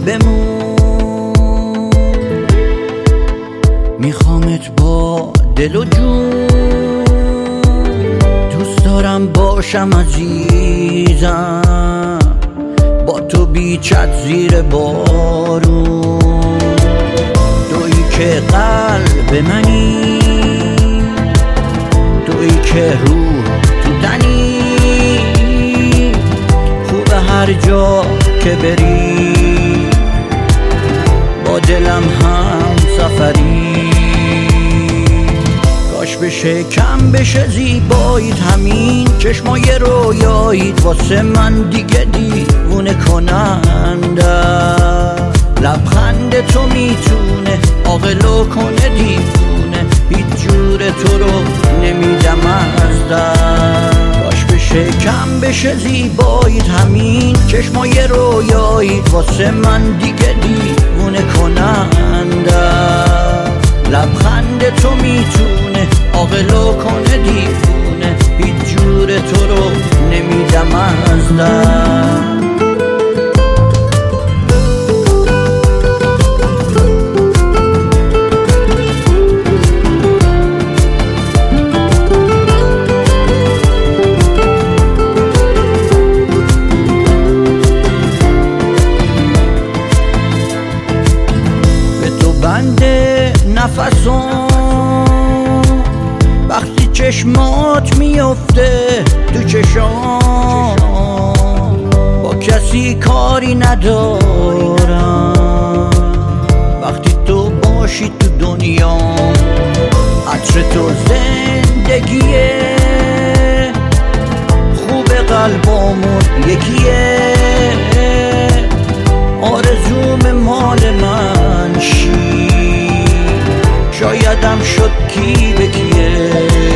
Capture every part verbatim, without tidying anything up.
بمون، میخوامت با دل و جون، دوست دارم باشم عزیزم با تو بیچت زیر بارون. تویی که قلب منی، تویی که روح تو تنی، خوبه هر جا که بری با دلم هم سفری. کاش بشه کم بشه زیبایید، همین چشمای رویایید واسه من دیگه دیوونه کننده. لبخند تو میتونه عاقلو کنه دیوونه، هیچ جور تو رو نمیدم از در. کاش بشه کم بشه زیبایید، همین چشمای رویایید واسه من دیگه دیوونه کننده. لبخند تو میتونه عاقلو کنه دیوونه، هیچ جور تو رو نمیدم از در. بنده نفسم وقتی چشمات میفته تو چشام، با کسی کاری ندارم وقتی تو باشی تو دنیا. عطر تو زندگیه، خوب قلبمون یکیه، آرزوم مال من شی، شایدم شد کی به کیه.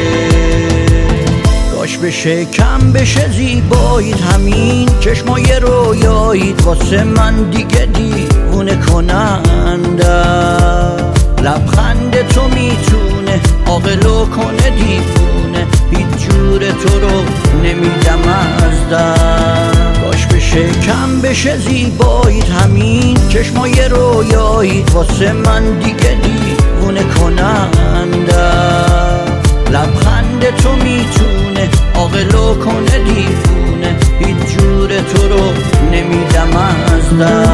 کاش بشه کم بشه زیبایید، همین چشمای رویایید واسه من دیگه دیوونه کننده. لبخند تو میتونه عاقلو کنه دیوونه، هیچ جور تو رو نمیدم از در. کاش بشه کم بشه زیبایید، همین چشمای رویایید واسه من دیگه دیوونه کننده. لبخند تو میتونه عاقلو کنه دیوونه، هیچ جور تو رو نمیدم از در.